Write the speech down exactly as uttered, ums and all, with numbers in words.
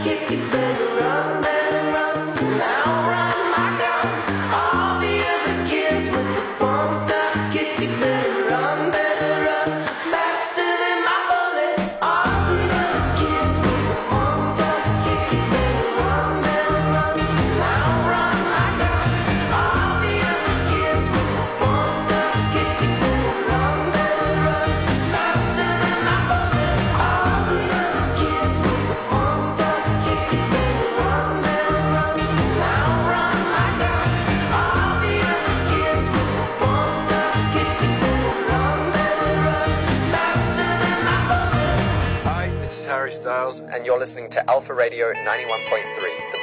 And you're listening to Alpha Radio ninety-one point three, the